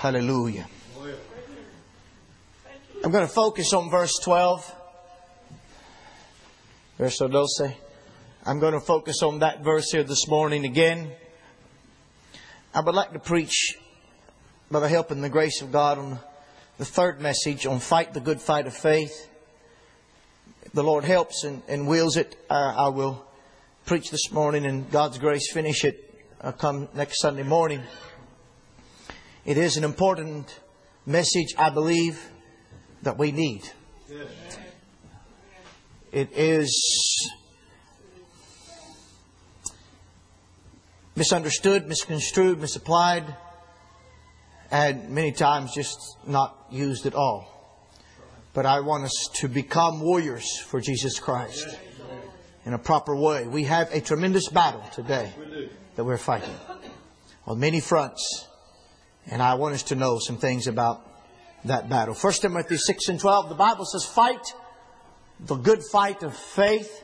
Hallelujah. I'm going to focus on verse 12. Verso 12. I'm going to focus on that verse here this morning again. I would like to preach, by the help and the grace of God, on the third message on fight the good fight of faith. If the Lord helps and wills it, I will preach this morning and God's grace finish it come next Sunday morning. It is an important message, I believe, that we need. It is misunderstood, misconstrued, misapplied, and many times just not used at all. But I want us to become warriors for Jesus Christ in a proper way. We have a tremendous battle today that we're fighting on many fronts. And I want us to know some things about that battle. 1 Timothy 6:12, the Bible says, fight the good fight of faith.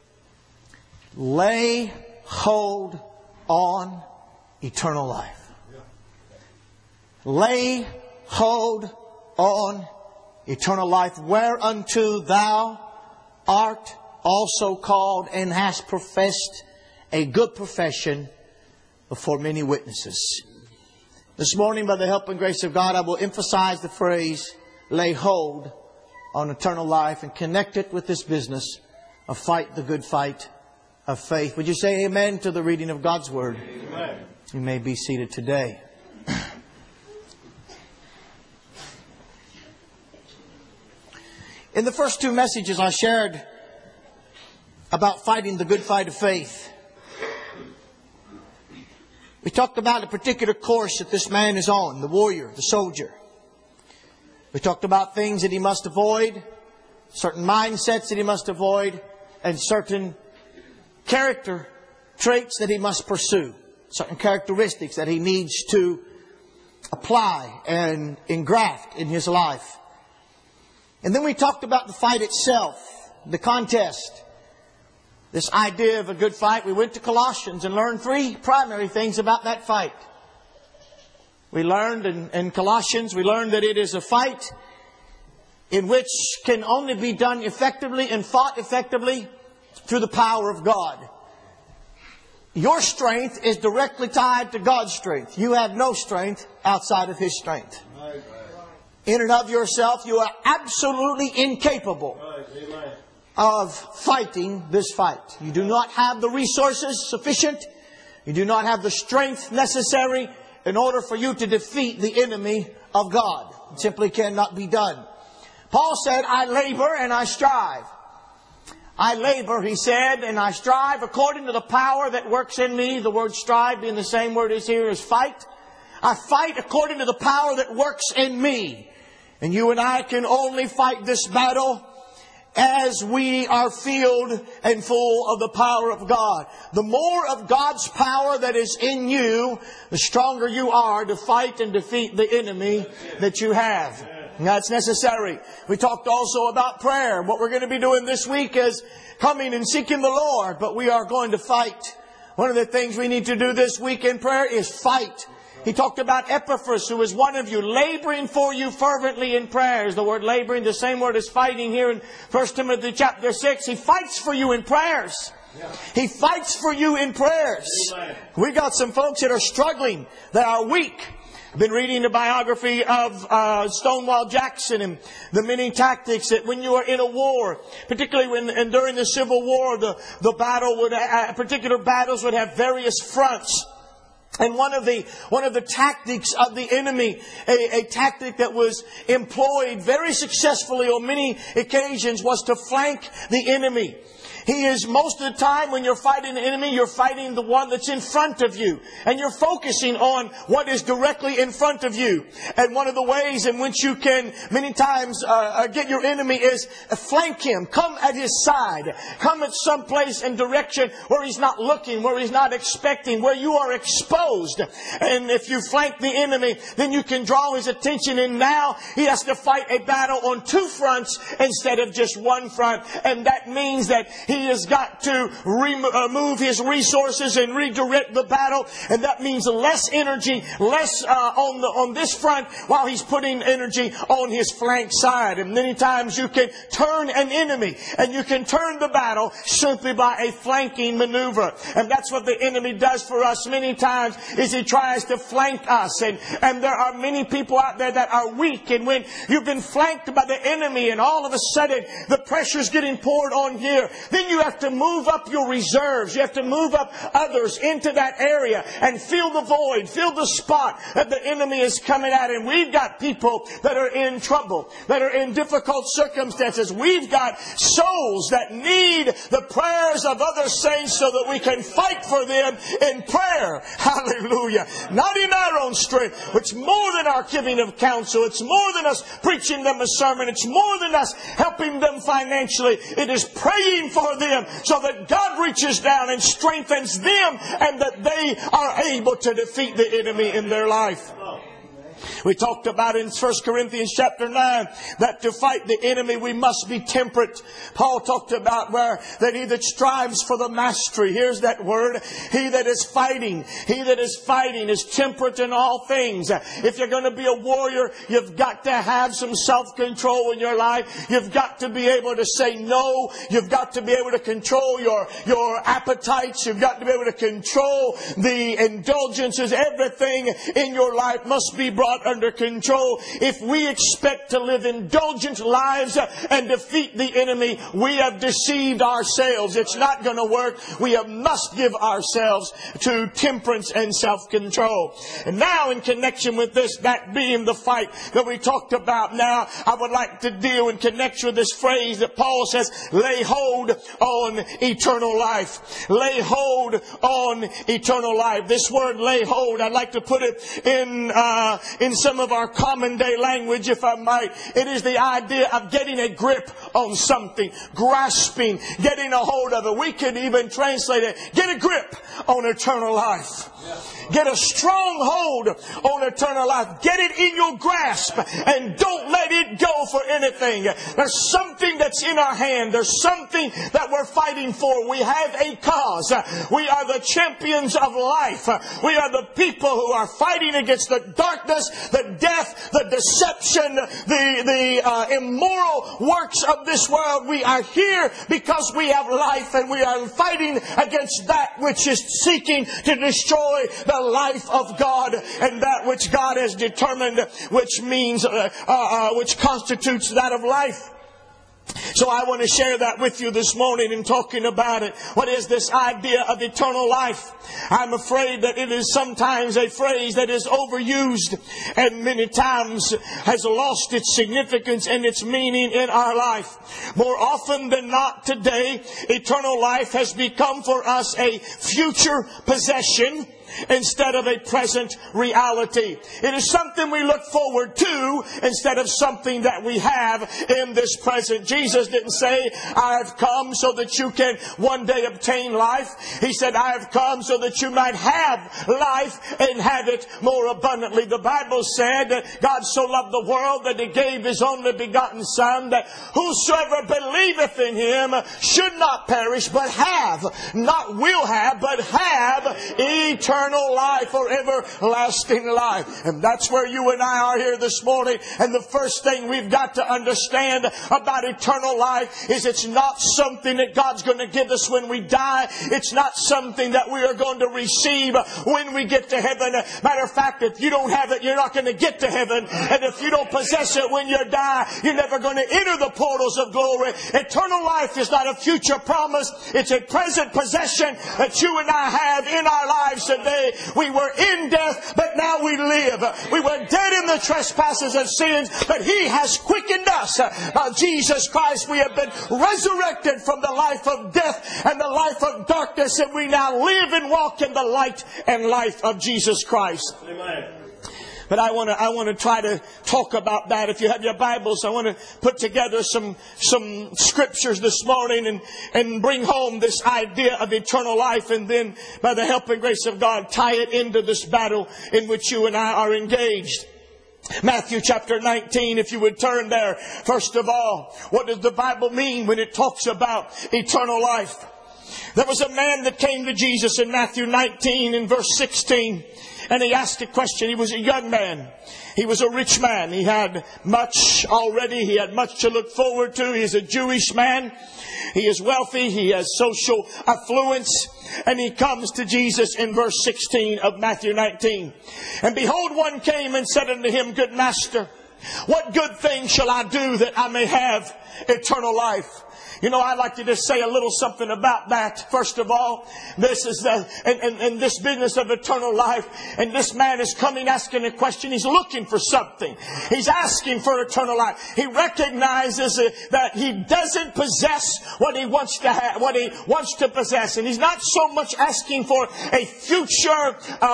Lay hold on eternal life. Lay hold on eternal life, whereunto thou art also called and hast professed a good profession before many witnesses. This morning, by the help and grace of God, I will emphasize the phrase, lay hold on eternal life, and connect it with this business of fight the good fight of faith. Would you say amen to the reading of God's Word? Amen. You may be seated today. In the first two messages I shared about fighting the good fight of faith, we talked about a particular course that this man is on, the warrior, the soldier. We talked about things that he must avoid, certain mindsets that he must avoid, and certain character traits that he must pursue, certain characteristics that he needs to apply and engraft in his life. And then we talked about the fight itself, the contest, this idea of a good fight. We went to Colossians and learned three primary things about that fight. We learned in Colossians, we learned that it is a fight in which can only be done effectively and fought effectively through the power of God. Your strength is directly tied to God's strength. You have no strength outside of His strength. In and of yourself, you are absolutely incapable of fighting this fight. You do not have the resources sufficient. You do not have the strength necessary in order for you to defeat the enemy of God. It simply cannot be done. Paul said, I labor and I strive. I labor, he said, and I strive according to the power that works in me. The word strive being the same word as here as fight. I fight according to the power that works in me. And you and I can only fight this battle as we are filled and full of the power of God. The more of God's power that is in you, the stronger you are to fight and defeat the enemy that you have. And that's necessary. We talked also about prayer. What we're going to be doing this week is coming and seeking the Lord, but we are going to fight. One of the things we need to do this week in prayer is fight. He talked about Epaphras, who is one of you, laboring for you fervently in prayers. The word laboring, the same word as fighting here in 1 Timothy chapter 6. He fights for you in prayers. He fights for you in prayers. We got some folks that are struggling, that are weak. I've been reading the biography of Stonewall Jackson and the many tactics that when you are in a war, particularly when during the Civil War, the battle would particular battles would have various fronts. And one of the tactics of the enemy, a tactic that was employed very successfully on many occasions, was to flank the enemy. He is, most of the time when you're fighting the enemy, you're fighting the one that's in front of you. And you're focusing on what is directly in front of you. And one of the ways in which you can many times get your enemy is flank him. Come at his side. Come at some place and direction where he's not looking, where he's not expecting, where you are exposed. And if you flank the enemy, then you can draw his attention. And now he has to fight a battle on two fronts instead of just one front. And that means that He has got to remove his resources and redirect the battle. And that means less energy, less on this front, while he's putting energy on his flank side. And many times you can turn an enemy and you can turn the battle simply by a flanking maneuver. And that's what the enemy does for us many times, is he tries to flank us. And there are many people out there that are weak. And when you've been flanked by the enemy and all of a sudden the pressure's getting poured on here, then you have to move up your reserves. You have to move up others into that area and fill the void, fill the spot that the enemy is coming at. And we've got people that are in trouble, that are in difficult circumstances. We've got souls that need the prayers of other saints so that we can fight for them in prayer. Hallelujah. Not in our own strength. It's more than our giving of counsel. It's more than us preaching them a sermon. It's more than us helping them financially. It is praying for them so that God reaches down and strengthens them and that they are able to defeat the enemy in their life. We talked about in 1 Corinthians chapter 9 that to fight the enemy we must be temperate. Paul talked about that he that strives for the mastery, here's that word, he that is fighting is temperate in all things. If you're going to be a warrior, you've got to have some self-control in your life. You've got to be able to say no. You've got to be able to control your appetites. You've got to be able to control the indulgences. Everything in your life must be brought under control. If we expect to live indulgent lives and defeat the enemy, we have deceived ourselves. It's not going to work. We must give ourselves to temperance and self-control. And now in connection with this, that being the fight that we talked about, now I would like to deal in connection with this phrase that Paul says, lay hold on eternal life. Lay hold on eternal life. This word lay hold, I'd like to put it in some of our common day language, if I might. It is the idea of getting a grip on something, grasping, getting a hold of it. We could even translate it, get a grip on eternal life. Get a strong hold on eternal life. Get it in your grasp and don't let it go for anything. There's something that's in our hand. There's something that we're fighting for. We have a cause. We are the champions of life. We are the people who are fighting against the darkness, the death, the deception, the immoral works of this world. We are here because we have life, and we are fighting against that which is seeking to destroy the life of God and that which God has determined, which means, which constitutes that of life. So I want to share that with you this morning in talking about it. What is this idea of eternal life? I'm afraid that it is sometimes a phrase that is overused and many times has lost its significance and its meaning in our life. More often than not today, eternal life has become for us a future possession instead of a present reality. It is something we look forward to instead of something that we have in this present. Jesus didn't say, I have come so that you can one day obtain life. He said, I have come so that you might have life and have it more abundantly. The Bible said that God so loved the world that He gave His only begotten Son, that whosoever believeth in Him should not perish but have, not will have, but have eternal life or everlasting life. And that's where you and I are here this morning. And the first thing we've got to understand about eternal life is it's not something that God's going to give us when we die. It's not something that we are going to receive when we get to heaven. Matter of fact, if you don't have it, you're not going to get to heaven. And if you don't possess it when you die, you're never going to enter the portals of glory. Eternal life is not a future promise. It's a present possession that you and I have in our lives today. We were in death, but now we live. We were dead in the trespasses and sins, but He has quickened us. By Jesus Christ, we have been resurrected from the life of death and the life of darkness, and we now live and walk in the light and life of Jesus Christ. Amen. But I want to try to talk about that. If you have your Bibles, I want to put together some scriptures this morning and bring home this idea of eternal life, and then by the help and grace of God, tie it into this battle in which you and I are engaged. Matthew chapter 19, if you would turn there. First of all, what does the Bible mean when it talks about eternal life? There was a man that came to Jesus in Matthew 19 in verse 16. And he asked a question. He was a young man. He was a rich man. He had much already. He had much to look forward to. He is a Jewish man. He is wealthy. He has social affluence. And he comes to Jesus in verse 16 of Matthew 19. And behold, one came and said unto him, Good Master, what good thing shall I do that I may have eternal life? You know, I'd like to just say a little something about that. First of all, this is this business of eternal life. And this man is coming asking a question. He's looking for something. He's asking for eternal life. He recognizes that he doesn't possess what he wants to have, what he wants to possess. And he's not so much asking for a future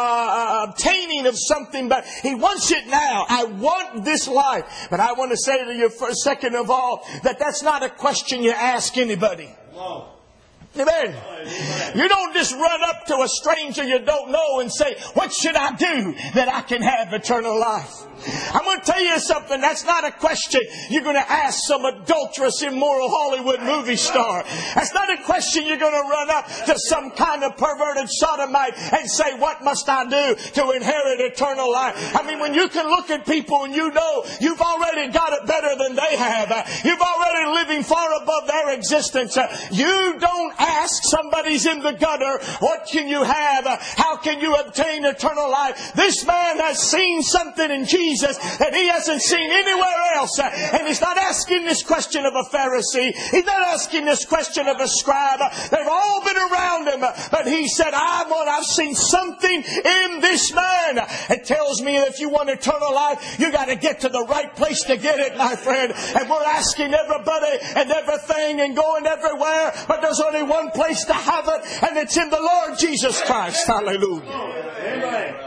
obtaining of something, but he wants it now. I want this life. But I want to say to you, for a second of all, that that's not a question you ask anybody. Whoa. Amen. You don't just run up to a stranger you don't know and say, what should I do that I can have eternal life? I'm going to tell you something. That's not a question you're going to ask some adulterous, immoral Hollywood movie star. That's not a question you're going to run up to some kind of perverted sodomite and say, what must I do to inherit eternal life? I mean, when you can look at people and you know you've already got it better than they have. You've already living far above their existence. You don't ask somebody's in the gutter, what can you have? How can you obtain eternal life? This man has seen something in Jesus that he hasn't seen anywhere else. And he's not asking this question of a Pharisee. He's not asking this question of a scribe. They've all been around him. But he said, I've seen something in this man. It tells me that if you want eternal life, you got to get to the right place to get it, my friend. And we're asking everybody and everything and going everywhere. But there's only one place to have it, and it's in the Lord Jesus Christ. Hallelujah. Amen.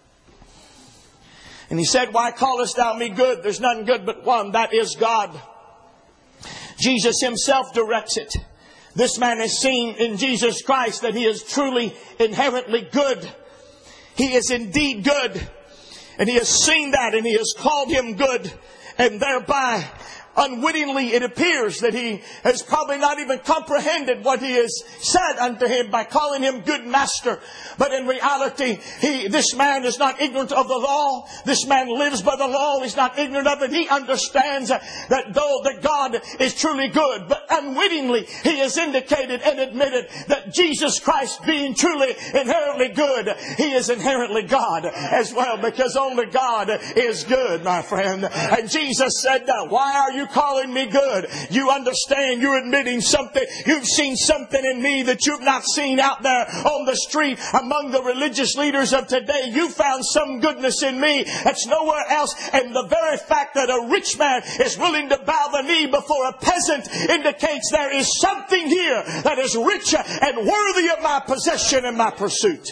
And he said, why callest thou me good? There's none good but one, that is God. Jesus himself directs it. This man has seen in Jesus Christ that he is truly inherently good. He is indeed good. And he has seen that, and he has called him good. And thereby, unwittingly, it appears that he has probably not even comprehended what he has said unto him by calling him good master. But in reality, this man is not ignorant of the law. This man lives by the law. He's not ignorant of it. He understands that though that God is truly good, but unwittingly he has indicated and admitted that Jesus Christ, being truly inherently good, he is inherently God as well, because only God is good, my friend. And Jesus said, why are you calling me good? You understand, you're admitting something. You've seen something in me that you've not seen out there on the street among the religious leaders of today. You found some goodness in me that's nowhere else. And the very fact that a rich man is willing to bow the knee before a peasant indicates there is something here that is richer and worthy of my possession and my pursuit.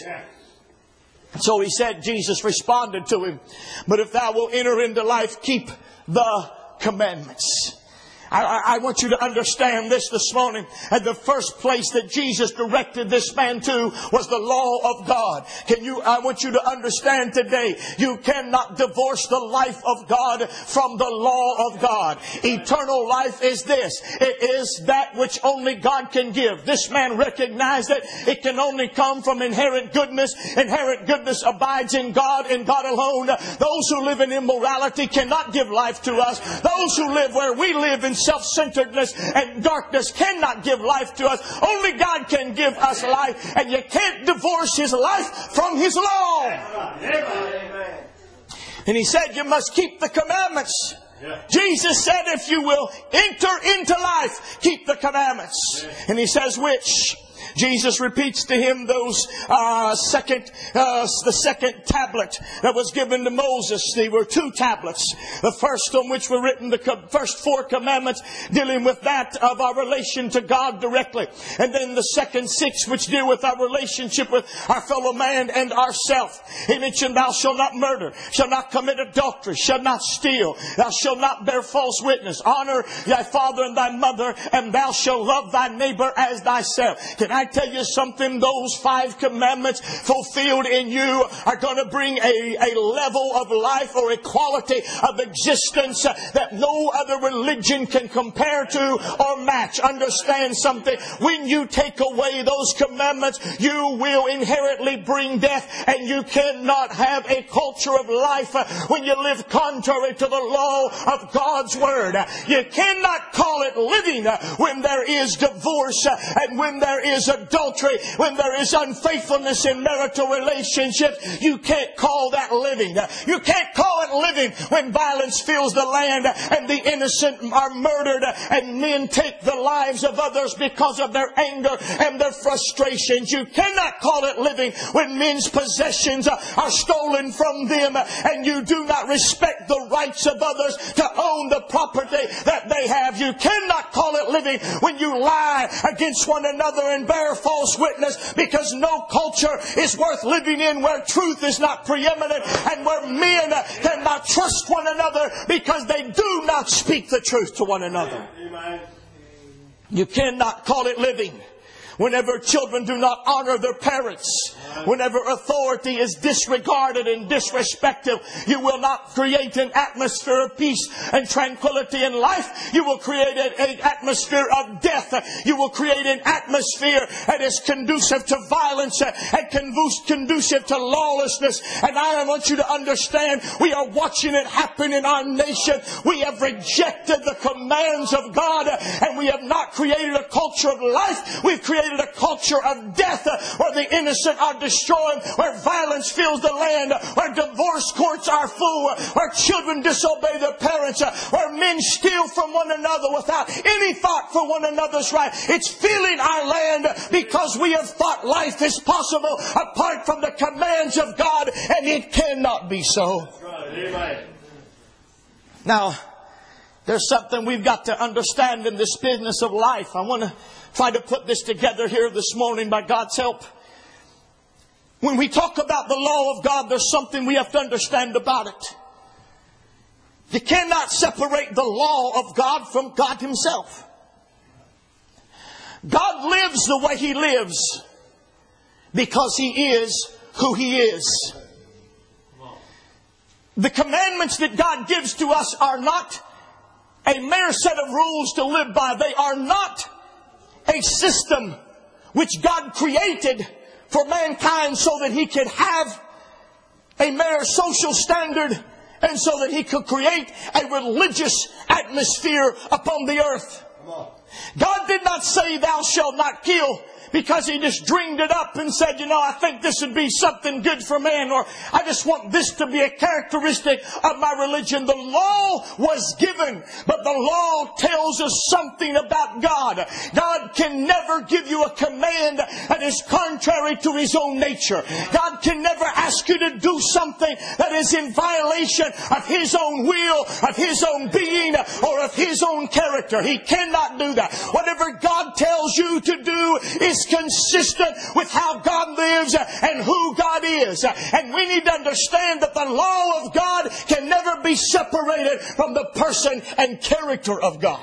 So he said, Jesus responded to him, but if thou wilt enter into life, keep the commandments. I want you to understand this morning. And the first place that Jesus directed this man to was the law of God. I want you to understand today, you cannot divorce the life of God from the law of God. Eternal life is this. It is that which only God can give. This man recognized that it can only come from inherent goodness. Inherent goodness abides in God and God alone. Those who live in immorality cannot give life to us. Those who live where we live in self-centeredness and darkness cannot give life to us. Only God can give us life, and you can't divorce His life from His law. Amen. And He said you must keep the commandments. Yeah. Jesus said if you will enter into life, keep the commandments. Yeah. And He says which? Jesus repeats to him the second tablet that was given to Moses. They were 2 tablets. The first on which were written the first 4 commandments dealing with that of our relation to God directly. And then the second 6 which deal with our relationship with our fellow man and ourself. He mentioned thou shalt not murder, shalt not commit adultery, shalt not steal, thou shalt not bear false witness, honor thy father and thy mother, and thou shalt love thy neighbor as thyself. Can I tell you something? Those 5 commandments fulfilled in you are going to bring a level of life or equality of existence that no other religion can compare to or match. Understand something. When you take away those commandments, you will inherently bring death, and you cannot have a culture of life when you live contrary to the law of God's Word. You cannot call it living when there is divorce and when there is adultery, when there is unfaithfulness in marital relationships. You can't call that living. You can't call it living when violence fills the land and the innocent are murdered and men take the lives of others because of their anger and their frustrations. You cannot call it living when men's possessions are stolen from them and you do not respect the rights of others to own the property that they have. You cannot call it living when you lie against one another and bear false witness, because no culture is worth living in where truth is not preeminent and where men cannot trust one another because they do not speak the truth to one another. You cannot call it living whenever children do not honor their parents, whenever authority is disregarded and disrespected. You will not create an atmosphere of peace and tranquility in life. You will create an atmosphere of death. You will create an atmosphere that is conducive to violence and conducive to lawlessness. And I want you to understand, we are watching it happen in our nation. We have rejected the commands of God, and we have not created a culture of life. We've created a culture of death where the innocent are destroyed, where violence fills the land, where divorce courts are full, where children disobey their parents, where men steal from one another without any thought for one another's right. It's filling our land because we have thought life is possible apart from the commands of God, and it cannot be so. Now, there's something we've got to understand in this business of life. I want to try to put this together here this morning by God's help. When we talk about the law of God, there's something we have to understand about it. You cannot separate the law of God from God Himself. God lives the way He lives because He is who He is. The commandments that God gives to us are not a mere set of rules to live by. They are not a system which God created for mankind so that He could have a mere social standard and so that He could create a religious atmosphere upon the earth. God did not say, "Thou shalt not kill," because He just dreamed it up and said, I think this would be something good for man, or I just want this to be a characteristic of my religion. The law was given, but the law tells us something about God. God can never give you a command that is contrary to His own nature. God can never ask you to do something that is in violation of His own will, of His own being, or of His own character. He cannot do that. Whatever God tells you to do is consistent with how God lives and who God is. And we need to understand that the law of God can never be separated from the person and character of God.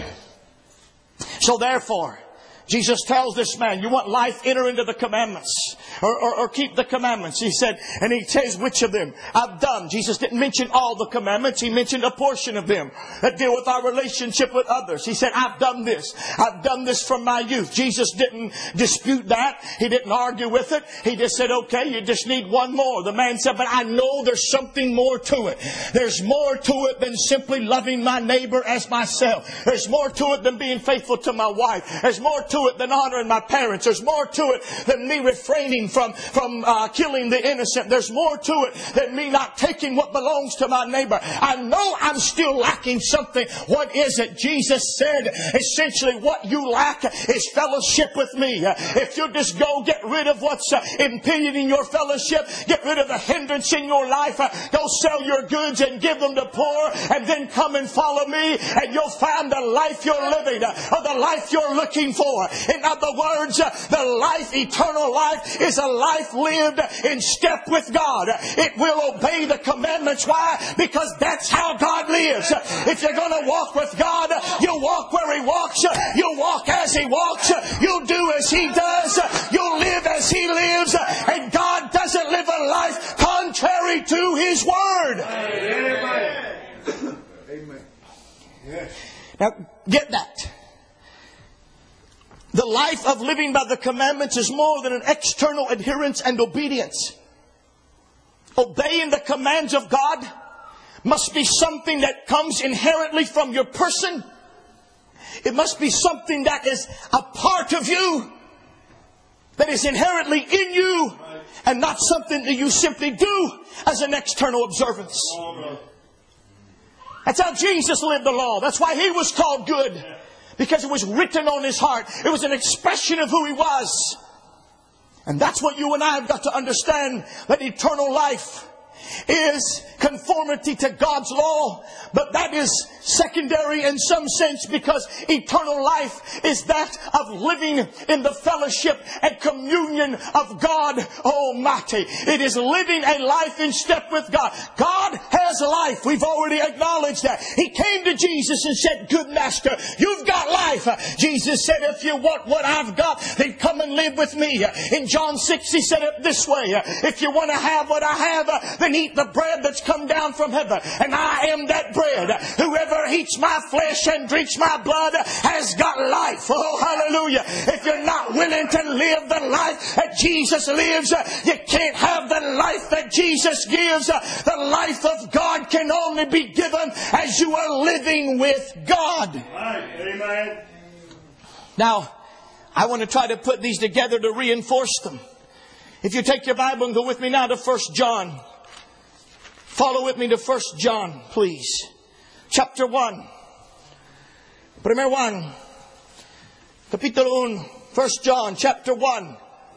So therefore, Jesus tells this man, you want life, enter into the commandments. Or keep the commandments. He said, and He says, which of them I've done. Jesus didn't mention all the commandments. He mentioned a portion of them that deal with our relationship with others. He said, I've done this. I've done this from my youth. Jesus didn't dispute that. He didn't argue with it. He just said, okay, you just need one more. The man said, but I know there's something more to it. There's more to it than simply loving my neighbor as myself. There's more to it than being faithful to my wife. There's more to it than honoring my parents. There's more to it than me refraining from killing the innocent. There's more to it than me not taking what belongs to my neighbor. I know I'm still lacking something. What is it? Jesus said, essentially, what you lack is fellowship with me. If you just go get rid of what's impeding your fellowship, get rid of the hindrance in your life, go sell your goods and give them to poor, and then come and follow me, and you'll find the life you're living, or the life you're looking for. more. In other words, the life, eternal life, is a life lived in step with God. It will obey the commandments. Why? Because that's how God lives. If you're going to walk with God, you'll walk where He walks. You'll walk as He walks. You'll do as He does. You'll live as He lives. And God doesn't live a life contrary to His Word. Amen. Amen. Yes. Now, get that. The life of living by the commandments is more than an external adherence and obedience. Obeying the commands of God must be something that comes inherently from your person. It must be something that is a part of you, that is inherently in you, and not something that you simply do as an external observance. That's how Jesus lived the law. That's why He was called good. Because it was written on His heart. It was an expression of who He was. And that's what you and I have got to understand. That eternal life is conformity to God's law. But that is secondary in some sense, because eternal life is that of living in the fellowship and communion of God Almighty. It is living a life in step with God. God has life. We've already acknowledged that. He came to Jesus and said, "Good Master, you've got life." Jesus said, "If you want what I've got, then come and live with me." In John 6, He said it this way: "If you want to have what I have, then eat the bread that's come down from heaven. And I am that bread. Whoever eats my flesh and drinks my blood has got life." Oh, hallelujah. If you're not willing to live the life that Jesus lives, you can't have the life that Jesus gives. The life of God can only be given as you are living with God. Amen. Now, I want to try to put these together to reinforce them. If you take your Bible and go with me now to 1 John. Follow with me to 1 John, please. Chapter 1. Primer 1. Capítulo 1. 1 John, chapter 1.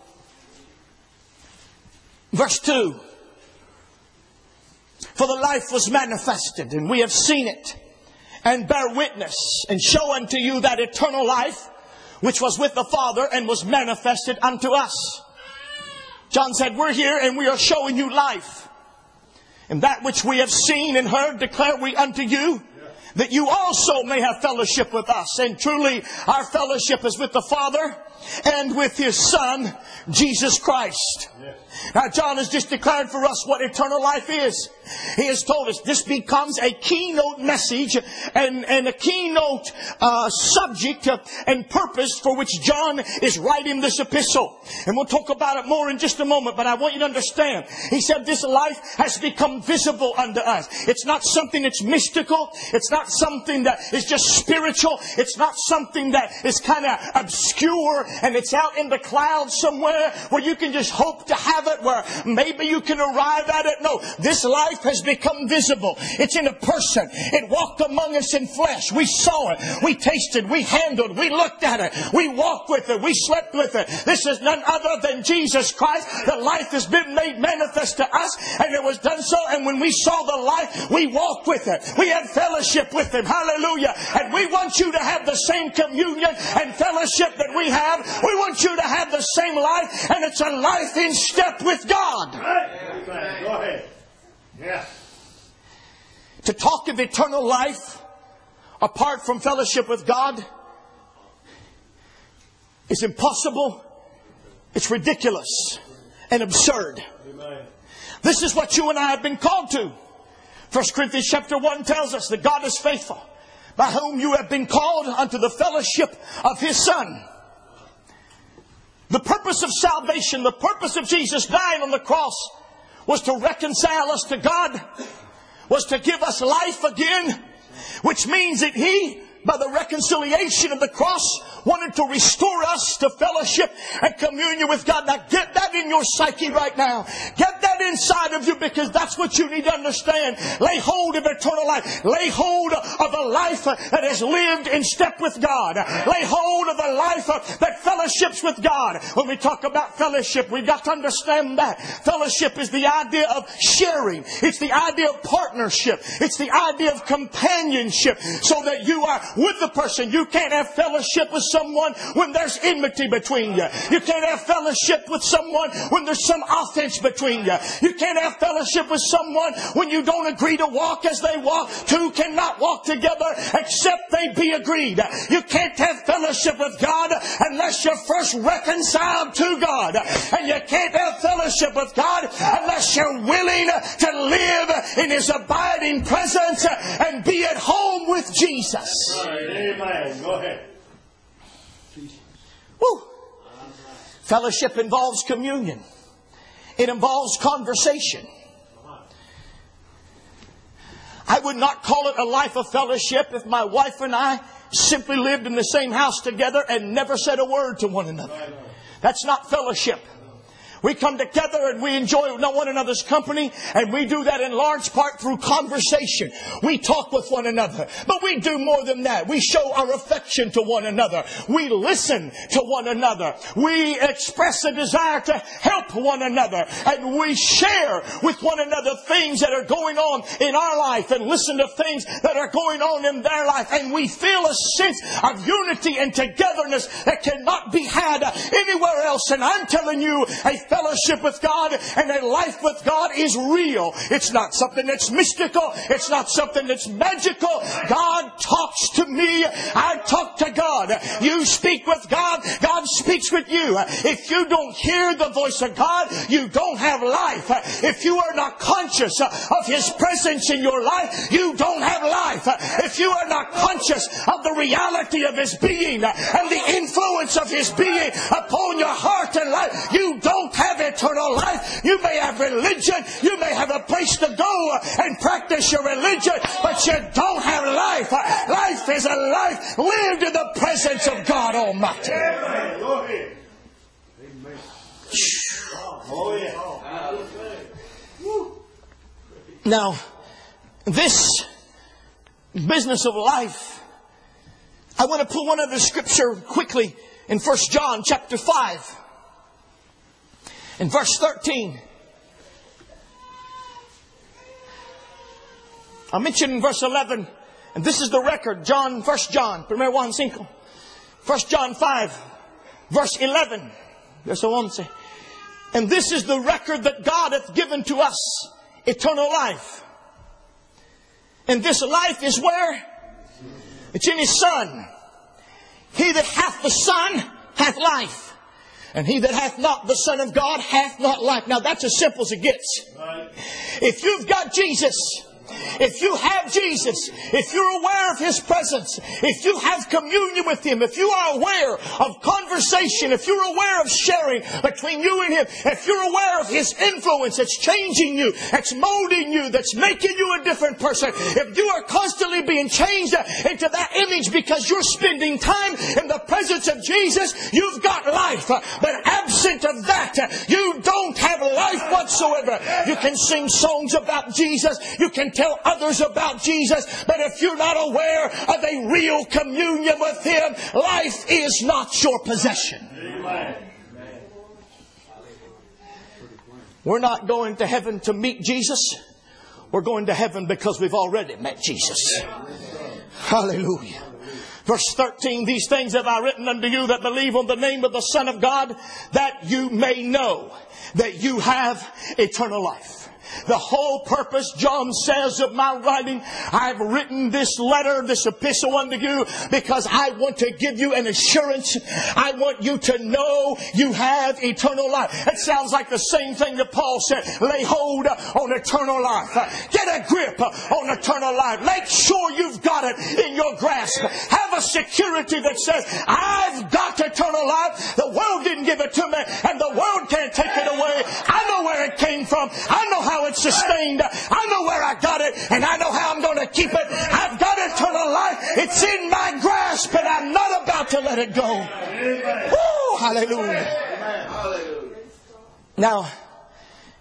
Verse 2. "For the life was manifested, and we have seen it, and bear witness, and show unto you that eternal life, which was with the Father, and was manifested unto us." John said, we're here, and we are showing you life. "And that which we have seen and heard declare we unto you, that you also may have fellowship with us. And truly our fellowship is with the Father and with His Son, Jesus Christ." Now, John has just declared for us what eternal life is. He has told us this becomes a keynote message and a keynote subject and purpose for which John is writing this epistle. And we'll talk about it more in just a moment, but I want you to understand. He said this life has become visible unto us. It's not something that's mystical. It's not something that is just spiritual. It's not something that is kind of obscure and it's out in the clouds somewhere where you can just hope to have it, where maybe you can arrive at it. No, this life has become visible. It's in a person. It walked among us in flesh. We saw it. We tasted. We handled. We looked at it. We walked with it. We slept with it. This is none other than Jesus Christ. The life has been made manifest to us, and it was done so. And when we saw the life, we walked with it. We had fellowship with Him. Hallelujah. And we want you to have the same communion and fellowship that we have. We want you to have the same life, and it's a life in step with God. Go ahead. Yes. To talk of eternal life apart from fellowship with God is impossible. It's ridiculous and absurd. Amen. This is what you and I have been called to. 1 Corinthians chapter 1 tells us that God is faithful, by whom you have been called unto the fellowship of His Son. The purpose of salvation, the purpose of Jesus dying on the cross, was to reconcile us to God, was to give us life again, which means that He, by the reconciliation of the cross, wanted to restore us to fellowship and communion with God. Now get that in your psyche right now. Get that inside of you, because that's what you need to understand. Lay hold of eternal life. Lay hold of a life that has lived in step with God. Lay hold of a life that fellowships with God. When we talk about fellowship, we've got to understand that. Fellowship is the idea of sharing. It's the idea of partnership. It's the idea of companionship, so that you are with the person. You can't have fellowship with someone when there's enmity between you. You can't have fellowship with someone when there's some offense between you. You can't have fellowship with someone when you don't agree to walk as they walk. Two cannot walk together except they be agreed. You can't have fellowship with God unless you're first reconciled to God. And you can't have fellowship with God unless you're willing to live in His abiding presence and be at home with Jesus. Amen. Go ahead. Woo. Fellowship involves communion. It involves conversation. I would not call it a life of fellowship if my wife and I simply lived in the same house together and never said a word to one another. That's not fellowship. We come together and we enjoy one another's company, and we do that in large part through conversation. We talk with one another. But we do more than that. We show our affection to one another. We listen to one another. We express a desire to help one another. And we share with one another things that are going on in our life, and listen to things that are going on in their life. And we feel a sense of unity and togetherness that cannot be had anywhere else. And I'm telling you, a fellowship with God and a life with God is real. It's not something that's mystical. It's not something that's magical. God talks to me. I talk to God. You speak with God. God speaks with you. If you don't hear the voice of God, you don't have life. If you are not conscious of His presence in your life, you don't have life. If you are not conscious of the reality of His being and the influence of His being upon your heart and life, you don't have eternal life. You may have religion. You may have a place to go and practice your religion, but you don't have life. Life is a life lived in the presence of God Almighty. Amen. Go ahead. Amen. Oh, yeah. Now, this business of life, I want to pull one other scripture quickly in 1 John chapter 5. In verse 13, I mentioned in verse 11, and this is the record, 1 John, primer Juan 5, 1 John 5, verse 11, verso 11. And this is the record that God hath given to us, eternal life. And this life is where? It's in His Son. He that hath the Son hath life. And he that hath not the Son of God hath not life. Now that's as simple as it gets. If you've got Jesus, if you have Jesus, if you're aware of His presence, if you have communion with Him, if you are aware of conversation, if you're aware of sharing between you and Him, if you're aware of His influence that's changing you, that's molding you, that's making you a different person, if you are constantly being changed into that image because you're spending time in the presence of Jesus, you've got life. But absent of that, you don't have life whatsoever. You can sing songs about Jesus. You can tell others about Jesus. But if you're not aware of a real communion with Him, life is not your possession. Amen. We're not going to heaven to meet Jesus. We're going to heaven because we've already met Jesus. Hallelujah. Verse 13, these things have I written unto you that believe on the name of the Son of God, that you may know that you have eternal life. The whole purpose, John says, of my writing, I've written this letter, this epistle unto you, because I want to give you an assurance. I want you to know you have eternal life. It sounds like the same thing that Paul said. Lay hold on eternal life. Get a grip on eternal life. Make sure you've got it in your grasp. Have a security that says, I've got eternal life. The world didn't give it to me, and the world can't take it away. I know where it came from. I know how it's sustained. I know where I got it, and I know how I'm going to keep it. I've got eternal life. It's in my grasp, and I'm not about to let it go. Woo, hallelujah. Now,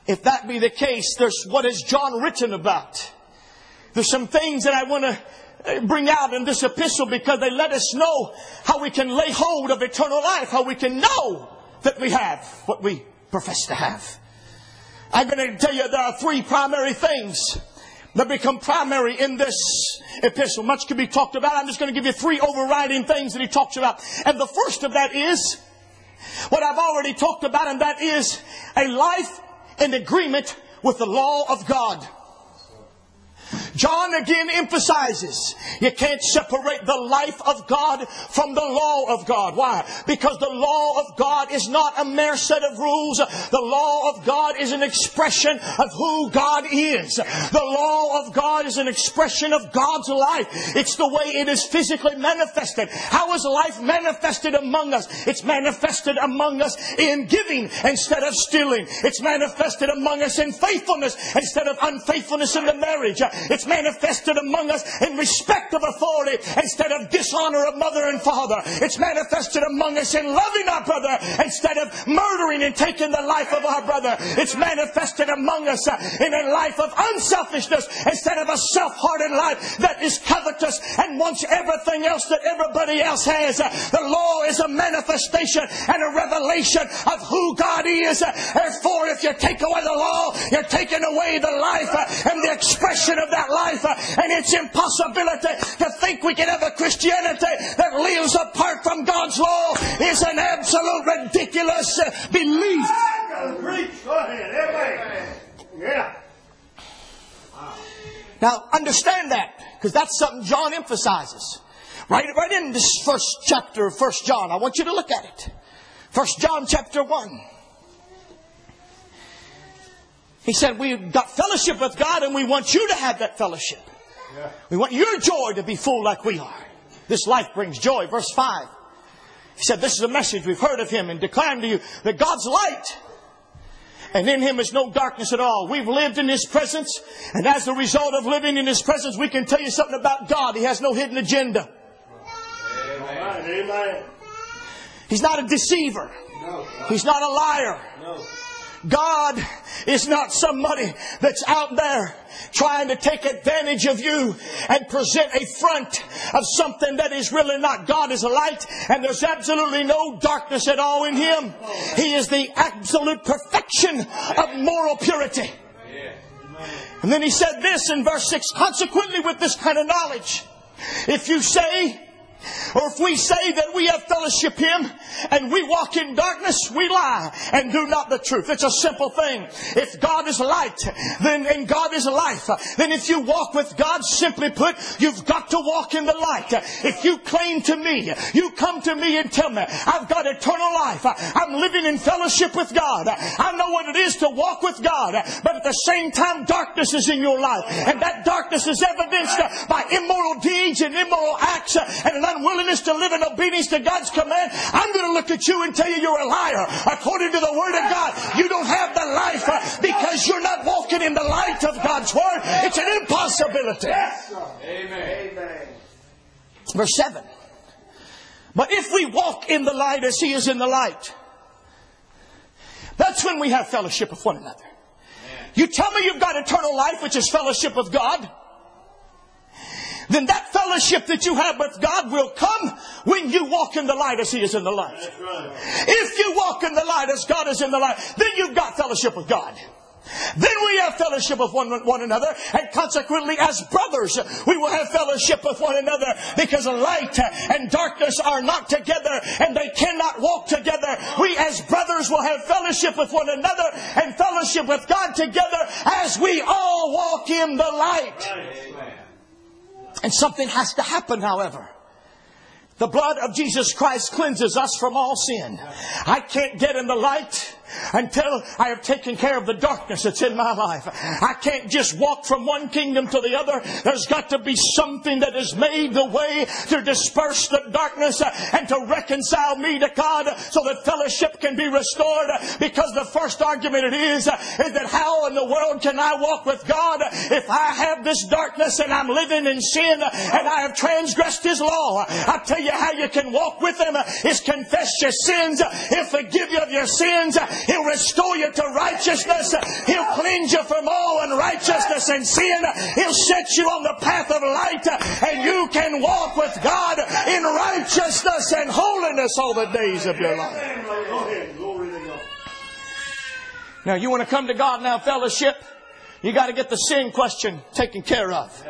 if that be the case, there's what is John written about. There's some things that I want to bring out in this epistle because they let us know how we can lay hold of eternal life, how we can know that we have what we profess to have. I'm going to tell you there are three primary things that become primary in this epistle. Much could be talked about. I'm just going to give you three overriding things that he talks about. And the first of that is what I've already talked about, and that is a life in agreement with the law of God. John again emphasizes you can't separate the life of God from the law of God. Why? Because the law of God is not a mere set of rules. The law of God is an expression of who God is. The law of God is an expression of God's life. It's the way it is physically manifested. How is life manifested among us? It's manifested among us in giving instead of stealing. It's manifested among us in faithfulness instead of unfaithfulness in the marriage. It's manifested among us in respect of authority instead of dishonor of mother and father. It's manifested among us in loving our brother instead of murdering and taking the life of our brother. It's manifested among us in a life of unselfishness instead of a self-hearted life that is covetous and wants everything else that everybody else has. The law is a manifestation and a revelation of who God is. Therefore, if you take away the law, you're taking away the life and the expression of that life, and it's impossibility to think we can have a Christianity that lives apart from God's law is an absolute ridiculous belief. Go ahead. Yeah. Now understand that, because that's something John emphasizes. Right in this first chapter of 1 John. I want you to look at it. 1 John chapter 1. He said, we've got fellowship with God and we want you to have that fellowship. Yeah. We want your joy to be full like we are. This life brings joy. Verse 5. He said, this is a message we've heard of Him and declaring to you that God's light, and in Him is no darkness at all. We've lived in His presence, and as a result of living in His presence, we can tell you something about God. He has no hidden agenda. Amen. He's not a deceiver. No. He's not a liar. No. God is not somebody that's out there trying to take advantage of you and present a front of something that is really not. God is a light, and there's absolutely no darkness at all in Him. He is the absolute perfection of moral purity. And then he said this in verse 6, consequently with this kind of knowledge, if you say, or if we say that we have fellowship Him and we walk in darkness, we lie and do not the truth. It's a simple thing. If God is light, then and God is life, then if you walk with God, simply put, you've got to walk in the light. If you claim to me, you come to me and tell me, I've got eternal life. I'm living in fellowship with God. I know what it is to walk with God. But at the same time, darkness is in your life. And that darkness is evidenced by immoral deeds and immoral acts and an unwillingness to live in obedience to God's command. I'm going to look at you and tell you you're a liar. According to the Word of God, you don't have the life because you're not walking in the light of God's Word. It's an impossibility. Amen. Verse 7. But if we walk in the light as He is in the light, that's when we have fellowship with one another. You tell me you've got eternal life, which is fellowship with God, then that fellowship that you have with God will come when you walk in the light as He is in the light. That's right. If you walk in the light as God is in the light, then you've got fellowship with God. Then we have fellowship with one another, and consequently as brothers we will have fellowship with one another, because light and darkness are not together and they cannot walk together. We as brothers will have fellowship with one another and fellowship with God together as we all walk in the light. Amen. And something has to happen, however. The blood of Jesus Christ cleanses us from all sin. I can't get in the light until I have taken care of the darkness that's in my life. I can't just walk from one kingdom to the other. There's got to be something that has made the way to disperse the darkness and to reconcile me to God so that fellowship can be restored. Because the first argument it is that how in the world can I walk with God if I have this darkness and I'm living in sin and I have transgressed His law? I'll tell you how you can walk with Him is confess your sins. He'll forgive you of your sins. He'll restore you to righteousness. He'll cleanse you from all unrighteousness and sin. He'll set you on the path of light, and you can walk with God in righteousness and holiness all the days of your life. Now, you want to come to God now, fellowship? You got to get the sin question taken care of.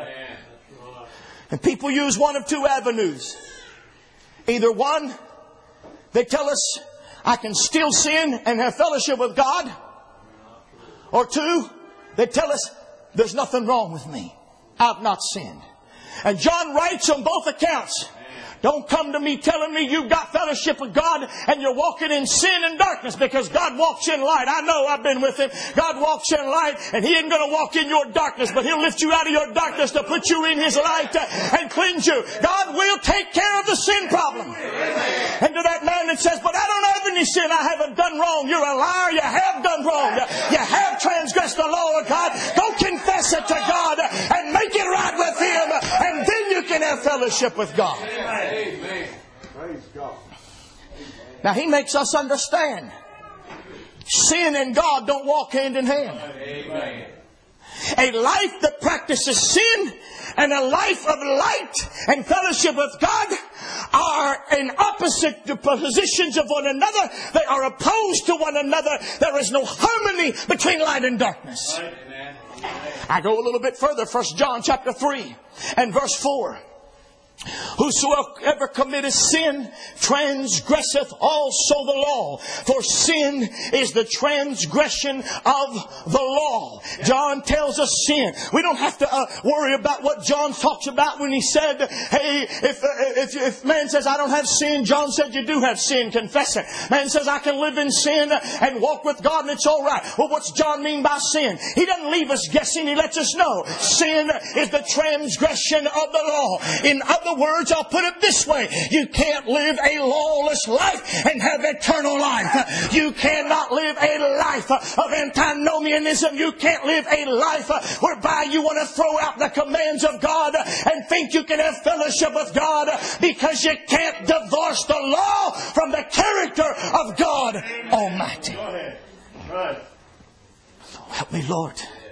And people use one of two avenues. Either one, they tell us I can still sin and have fellowship with God. Or two, they tell us there's nothing wrong with me. I've not sinned. And John writes on both accounts. Don't come to me telling me you've got fellowship with God and you're walking in sin and darkness, because God walks in light. I know, I've been with Him. God walks in light, and He ain't going to walk in your darkness, but He'll lift you out of your darkness to put you in His light and cleanse you. God will take care of the sin problem. And to that man that says, but I don't have any sin, I haven't done wrong. You're a liar. You have done wrong. You have transgressed the law of God. Go confess it to God and make it right with Him, and then you can have fellowship with God. Amen. Praise God. Now, He makes us understand sin and God don't walk hand in hand. Amen. A life that practices sin and a life of light and fellowship with God are in opposite positions of one another. They are opposed to one another. There is no harmony between light and darkness. Amen. I go a little bit further. 1 John chapter 3 and verse 4. Whosoever committeth sin transgresseth also the law. For sin is the transgression of the law. John tells us sin. We don't have to worry about what John talks about when he said, hey, if man says I don't have sin, John said you do have sin, confess it. Man says I can live in sin and walk with God and it's all right. Well, what's John mean by sin? He doesn't leave us guessing. He lets us know. Sin is the transgression of the law. In other words, I'll put it this way. You can't live a lawless life and have eternal life. You cannot live a life of antinomianism. You can't live a life whereby you want to throw out the commands of God and think you can have fellowship with God, because you can't divorce the law from the character of God Almighty. Go ahead. Right. Help me, Lord.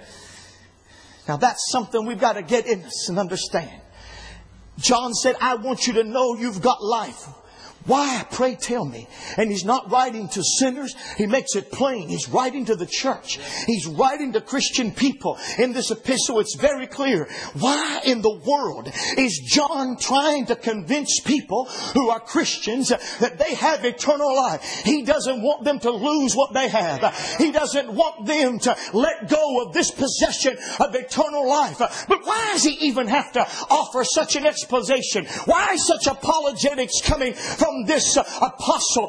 Now that's something we've got to get in us and understand. John said, I want you to know you've got life. Why? Pray tell me. And he's not writing to sinners. He makes it plain. He's writing to the church. He's writing to Christian people. In this epistle, it's very clear. Why in the world is John trying to convince people who are Christians that they have eternal life? He doesn't want them to lose what they have. He doesn't want them to let go of this possession of eternal life. But why does he even have to offer such an exposition? Why such apologetics coming from this apostle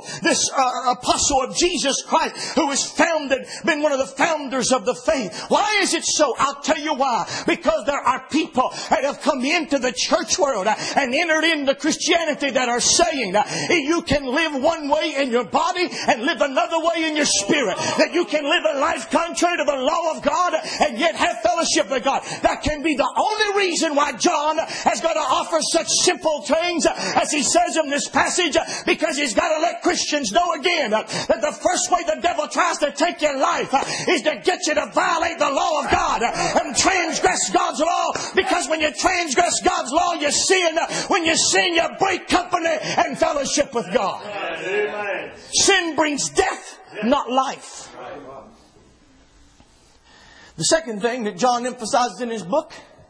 of Jesus Christ, who is been one of the founders of the faith? Why is it so? I'll tell you why. Because there are people that have come into the church world and entered into Christianity that are saying you can live one way in your body and live another way in your spirit. That you can live a life contrary to the law of God and yet have fellowship with God. That can be the only reason why John has got to offer such simple things as he says in this passage. Because he's got to let Christians know again that the first way the devil tries to take your life is to get you to violate the law of God and transgress God's law. Because when you transgress God's law, you sin. When you sin, you break company and fellowship with God. Amen. Sin brings death, not life. The second thing that John emphasizes in his book,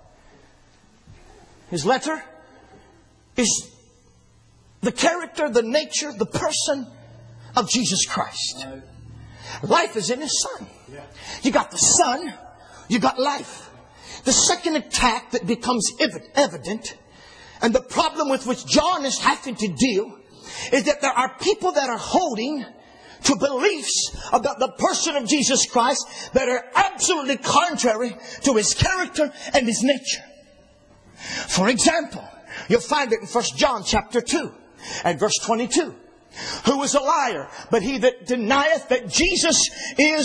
his letter, is the character, the nature, the person of Jesus Christ. Life is in His Son. You got the Son, you got life. The second attack that becomes evident, and the problem with which John is having to deal, is that there are people that are holding to beliefs about the person of Jesus Christ that are absolutely contrary to His character and His nature. For example, you'll find it in 1 John chapter 2. And verse 22. Who is a liar, but he that denieth that Jesus is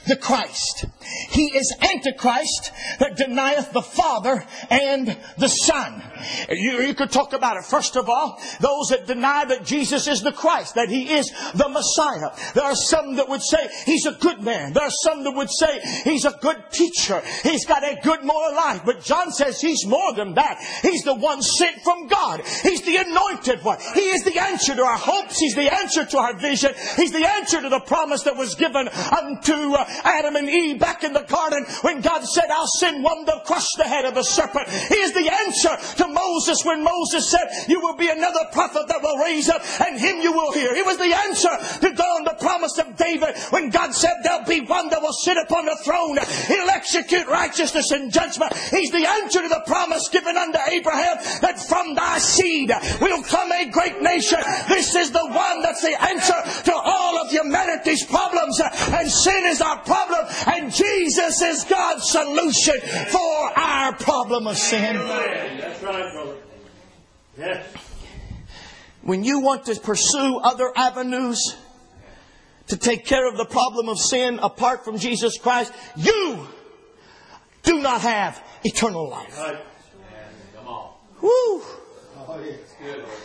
the Christ. He is Antichrist that denieth the Father and the Son. You could talk about it. First of all, those that deny that Jesus is the Christ, that He is the Messiah. There are some that would say He's a good man. There are some that would say He's a good teacher. He's got a good moral life. But John says He's more than that. He's the one sent from God. He's the anointed one. He is the answer to our hopes. He's the answer to our vision. He's the answer to the promise that was given unto Adam and Eve back in the garden when God said, I'll send one to crush the head of the serpent. He is the answer to Moses when Moses said, you will be another prophet that will raise up and him you will hear. He was the answer to the promise of David when God said there'll be one that will sit upon the throne. He'll execute righteousness and judgment. He's the answer to the promise given unto Abraham that from thy seed will come a great nation. This is the one that's the answer to all of humanity's problems. And sin is our problem. And Jesus is God's solution for our problem of sin. That's right, brother. Yes. When you want to pursue other avenues to take care of the problem of sin apart from Jesus Christ, you do not have eternal life. Right. Come on. Woo! Oh, yeah. It's good, Lord.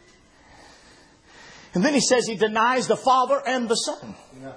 And then he says he denies the Father and the Son. Yeah.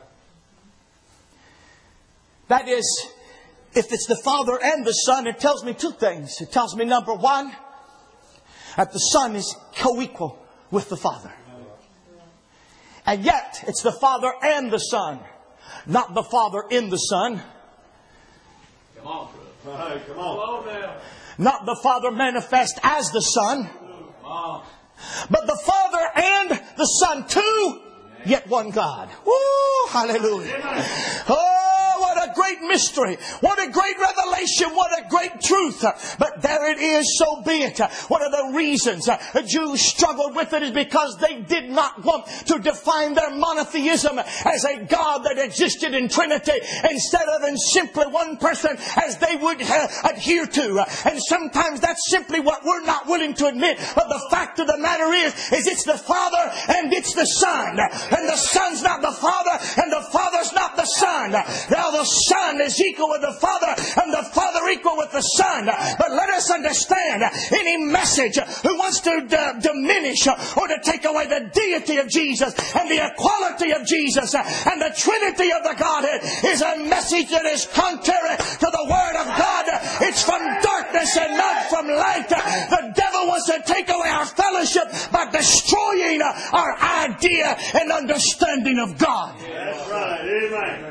That is, if it's the Father and the Son, it tells me two things. It tells me, number one, that the Son is co-equal with the Father. And yet, it's the Father and the Son, not the Father in the Son. Come on, brother. All right, come on. Now. Not the Father manifest as the Son, Come on. but the Father and the Son too, yet one God. Woo! Hallelujah. Oh, what a great mystery. What a great revelation. What a great truth. But there it is, so be it. One of the reasons the Jews struggled with it is because they did not want to define their monotheism as a God that existed in Trinity instead of in simply one person as they would adhere to. And sometimes that's simply what we're not willing to admit. But the fact of the matter is it's the Father and it's the Son. And the Son's not the Father and the Father's not the Son. Now the Son is equal with the Father and the Father equal with the Son. But let us understand, any message who wants to diminish or to take away the deity of Jesus and the equality of Jesus and the Trinity of the Godhead is a message that is contrary to the Word of God. It's from darkness and not from light. The devil wants to take away our fellowship by destroying our idea and understanding of God. That's right. Amen.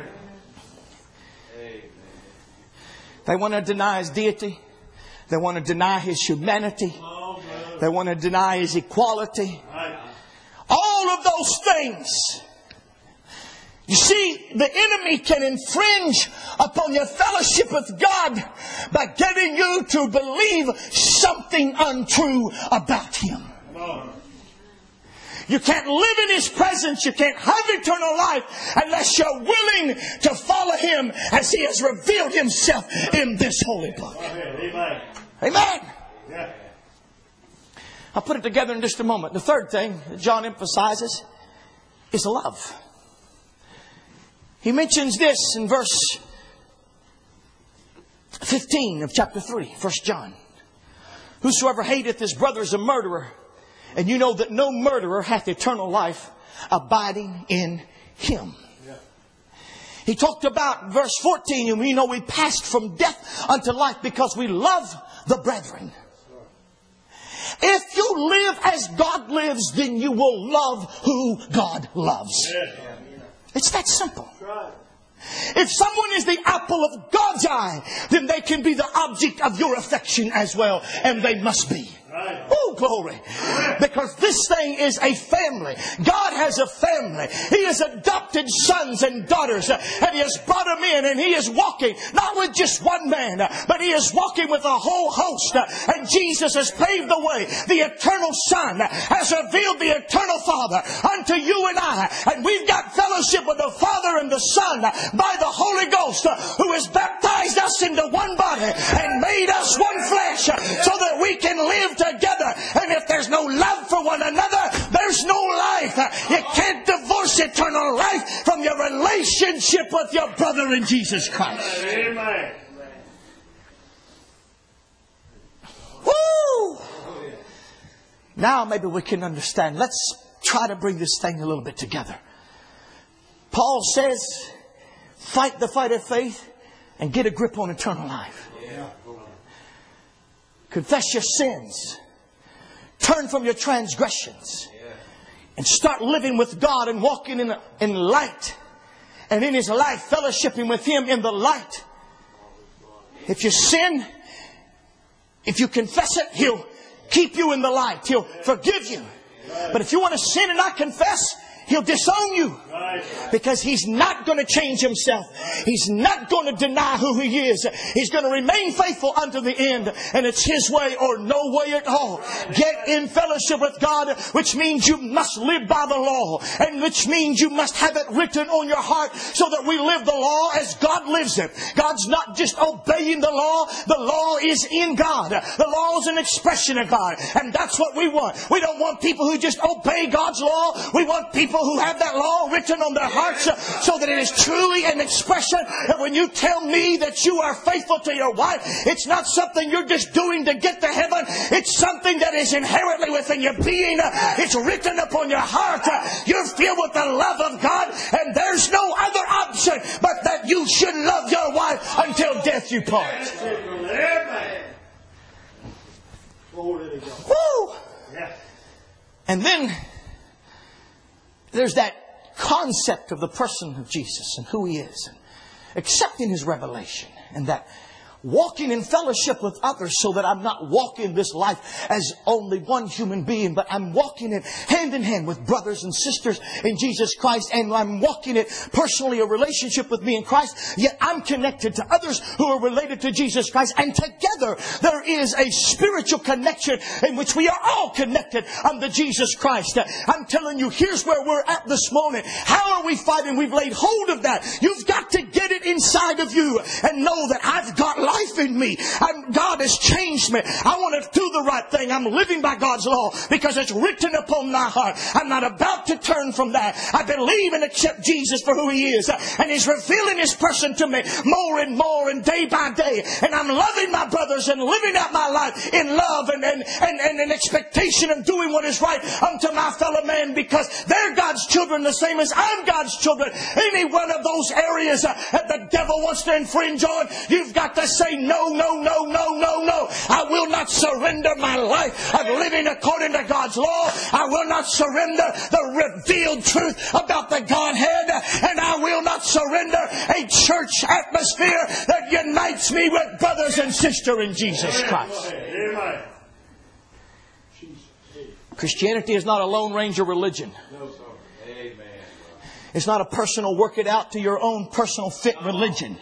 They want to deny His deity. They want to deny His humanity. They want to deny His equality. All of those things. You see, the enemy can infringe upon your fellowship with God by getting you to believe something untrue about Him. You can't live in His presence. You can't have eternal life unless you're willing to follow Him as He has revealed Himself in this holy book. Amen. Amen. Yeah. I'll put it together in just a moment. The third thing that John emphasizes is love. He mentions this in verse 15 of chapter 3, 1 John. Whosoever hateth his brother is a murderer. And you know that no murderer hath eternal life abiding in him. Yeah. He talked about verse 14, and we know we passed from death unto life because we love the brethren. If you live as God lives, then you will love who God loves. Yeah. It's that simple. Right. If someone is the apple of God's eye, then they can be the object of your affection as well. And they must be. Right. Oh, glory. Because this thing is a family. God has a family. He has adopted sons and daughters. And He has brought them in. And He is walking, not with just one man, but He is walking with a whole host. And Jesus has paved the way. The eternal Son has revealed the eternal Father unto you and I. And we've got fellowship with the Father and the Son by the Holy Ghost, who has baptized us into one body and made us one flesh so that we can live together. And if there's no love for one another, there's no life. You can't divorce eternal life from from your relationship with your brother in Jesus Christ. Amen. Woo! Now maybe we can understand. Let's try to bring this thing a little bit together. Paul says, fight the fight of faith and get a grip on eternal life. Confess your sins. Turn from your transgressions. And start living with God and walking in light. And in His life, fellowshipping with Him in the light. If you sin, if you confess it, He'll keep you in the light. He'll forgive you. But if you want to sin and not confess, He'll disown you. Because He's not going to change Himself. He's not going to deny who He is. He's going to remain faithful unto the end. And it's His way or no way at all. Get in fellowship with God, which means you must live by the law. And which means you must have it written on your heart so that we live the law as God lives it. God's not just obeying the law. The law is in God. The law is an expression of God. And that's what we want. We don't want people who just obey God's law. We want people who have that law written on their hearts so that it is truly an expression that when you tell me that you are faithful to your wife, it's not something you're just doing to get to heaven. It's something that is inherently within your being. It's written upon your heart. You're filled with the love of God, and there's no other option but that you should love your wife until death you part. Woo! And then there's that concept of the person of Jesus and who He is, and accepting His revelation, and that walking in fellowship with others so that I'm not walking this life as only one human being, but I'm walking it hand in hand with brothers and sisters in Jesus Christ, and I'm walking it personally, a relationship with me in Christ, yet I'm connected to others who are related to Jesus Christ, and together there is a spiritual connection in which we are all connected unto Jesus Christ. I'm telling you, here's where we're at this morning. How are we fighting? We've laid hold of that. You've got to get it inside of you and know that I've got life in me. God has changed me. I want to do the right thing. I'm living by God's law because it's written upon my heart. I'm not about to turn from that. I believe and accept Jesus for who He is. And He's revealing His person to me more and more and day by day. And I'm loving my brothers and living out my life in love and an expectation of doing what is right unto my fellow man, because they're God's children the same as I'm God's children. Any one of those areas that the devil wants to infringe on, you've got to say no, no, no, no, no, no. I will not surrender my life of living according to God's law. I will not surrender the revealed truth about the Godhead, and I will not surrender a church atmosphere that unites me with brothers and sisters in Jesus Christ. Amen. Christianity is not a Lone Ranger religion. It's not a personal work it out to your own personal fit religion.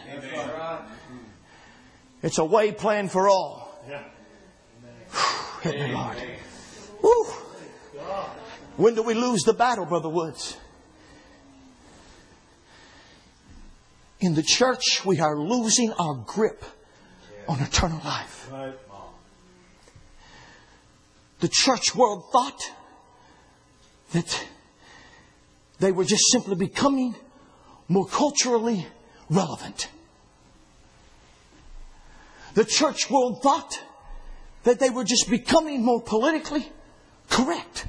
It's a way plan for all. Help me, Lord. Woo. When do we lose the battle, Brother Woods? In the church, we are losing our grip on eternal life. The church world thought that they were just simply becoming more culturally relevant. The church world thought that they were just becoming more politically correct.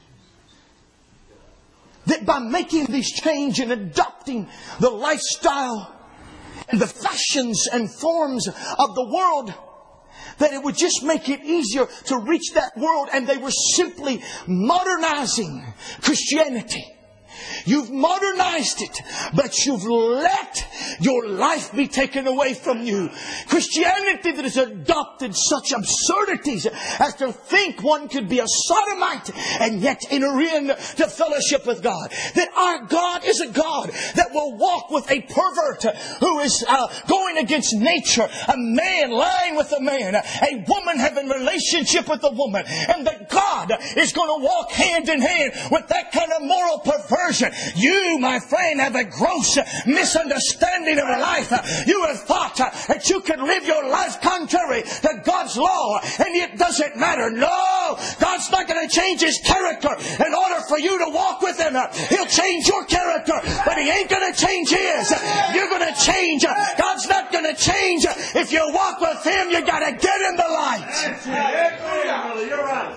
That by making these changes and adopting the lifestyle and the fashions and forms of the world, that it would just make it easier to reach that world, and they were simply modernizing Christianity. You've modernized it, but you've let your life be taken away from you. Christianity that has adopted such absurdities as to think one could be a sodomite and yet enter into fellowship with God. That our God is a God that will walk with a pervert who is going against nature. A man lying with a man. A woman having a relationship with a woman. And that God is going to walk hand in hand with that kind of moral perversion conversion. You, my friend, have a gross misunderstanding of life. You have thought that you can live your life contrary to God's law, and it doesn't matter. No! God's not going to change His character in order for you to walk with Him. He'll change your character, but He ain't going to change His. You're going to change. God's not going to change. If you walk with Him, you got to get in the light. You're right.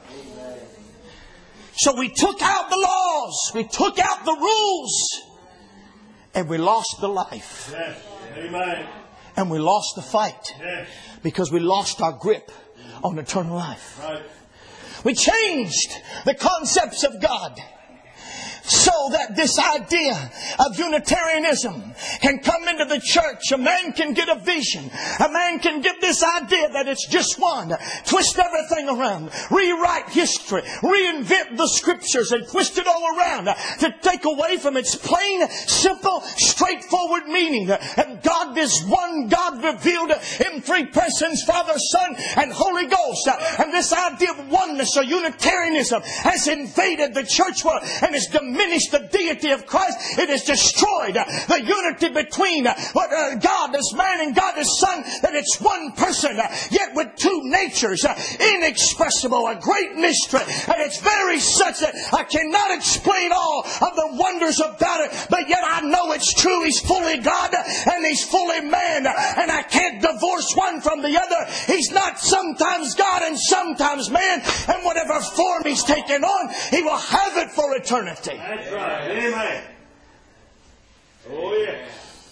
So we took out the laws. We took out the rules. And we lost the life. Yes. Amen. And we lost the fight. Yes. Because we lost our grip on eternal life. Right. We changed the concepts of God, so that this idea of Unitarianism can come into the church. A man can get a vision. A man can get this idea that it's just one. Twist everything around. Rewrite history. Reinvent the Scriptures and twist it all around to take away from its plain, simple, straightforward meaning. And God is one God revealed in three persons, Father, Son, and Holy Ghost. And this idea of oneness or Unitarianism has invaded the church world and has diminished the deity of Christ. It has destroyed the unity between God as man and God as Son, that it's one person, yet with two natures, inexpressible, a great mystery. And it's very such that I cannot explain all of the wonders about it, but yet I know it's true. He's fully God and He's fully man, and I can't divorce one from the other. He's not sometimes God and sometimes man, and whatever form He's taken on, He will have it for eternity. That's right. Amen. Oh, yeah.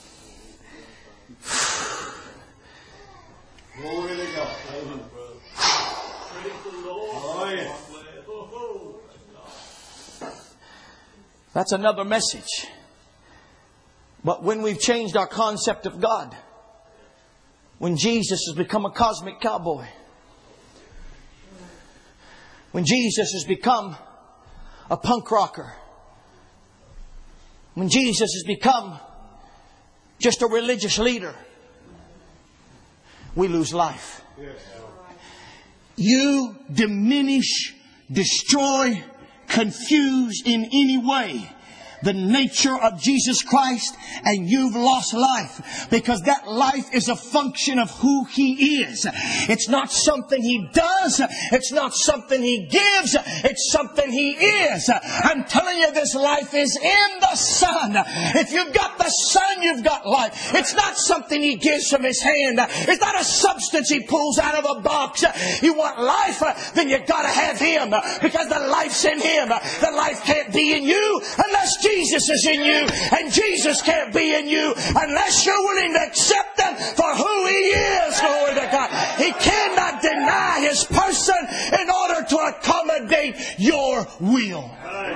Glory to God. Praise the Lord. Oh, yeah. That's another message. But when we've changed our concept of God, when Jesus has become a cosmic cowboy, when Jesus has become a punk rocker, when Jesus has become just a religious leader, we lose life. You diminish, destroy, confuse in any way the nature of Jesus Christ, and you've lost life. Because that life is a function of who He is. It's not something He does. It's not something He gives. It's something He is. I'm telling you, this life is in the Son. If you've got the Son, you've got life. It's not something He gives from His hand. It's not a substance He pulls out of a box. You want life? Then you've got to have Him. Because the life's in Him. The life can't be in you unless Jesus is in you, and Jesus can't be in you unless you're willing to accept Him for who He is. Glory to God. He cannot deny His person in order to accommodate your will.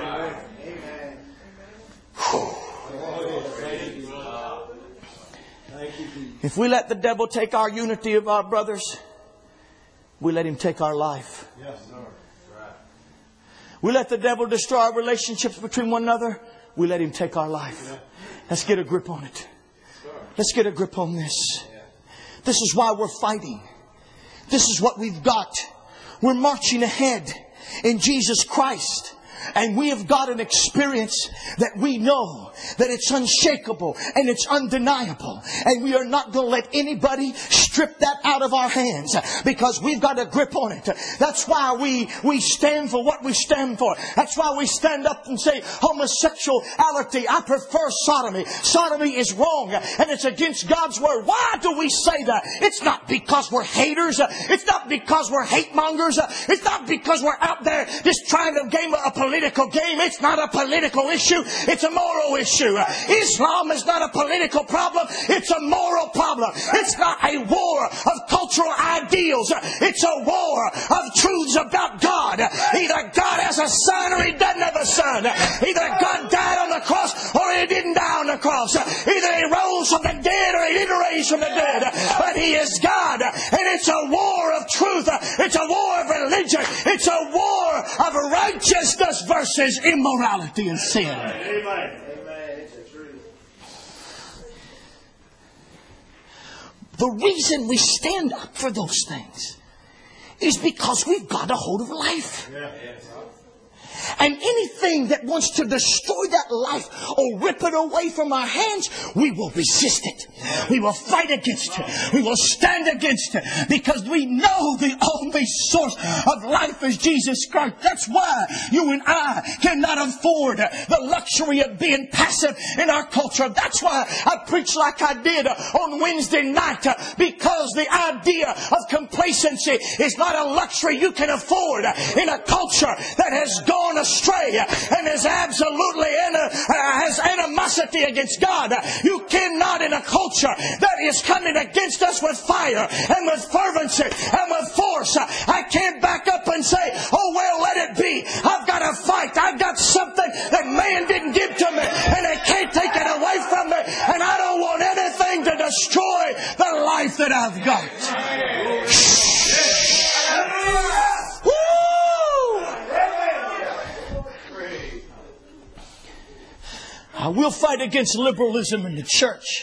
If we let the devil take our unity of our brothers, we let him take our life. We let the devil destroy our relationships between one another, we let him take our life. Let's get a grip on it. Let's get a grip on this. This is why we're fighting. This is what we've got. We're marching ahead in Jesus Christ. And we have got an experience that we know that it's unshakable and it's undeniable. And we are not going to let anybody strip that out of our hands, because we've got a grip on it. That's why we stand for what we stand for. That's why we stand up and say homosexuality, I prefer sodomy. Sodomy is wrong and it's against God's word. Why do we say that? It's not because we're haters. It's not because we're hate mongers. It's not because we're out there just trying to game a political game. It's not a political issue. It's a moral issue. Islam is not a political problem. It's a moral problem. It's not a war of cultural ideals. It's a war of truths about God. Either God has a son or He doesn't have a son. Either God died on the cross or He didn't die on the cross. Either He rose from the dead or He didn't raise from the dead. But He is God. And it's a war of truth. It's a war of religion. It's a war of righteousness versus immorality and sin. Amen. The reason we stand up for those things is because we've got a hold of life. And anything that wants to destroy that life or rip it away from our hands, we will resist it. We will fight against it. We will stand against it. Because we know the only source of life is Jesus Christ. That's why you and I cannot afford the luxury of being passive in our culture. That's why I preach like I did on Wednesday night. Because the idea of complacency is not a luxury you can afford in a culture that has gone astray and is absolutely has animosity against God. You cannot, in a culture that is coming against us with fire and with fervency and with force, I can't back up and say, oh well, let it be. I've got to fight. I've got something that man didn't give to me and they can't take it away from me, and I don't want anything to destroy the life that I've got. I will fight against liberalism in the church.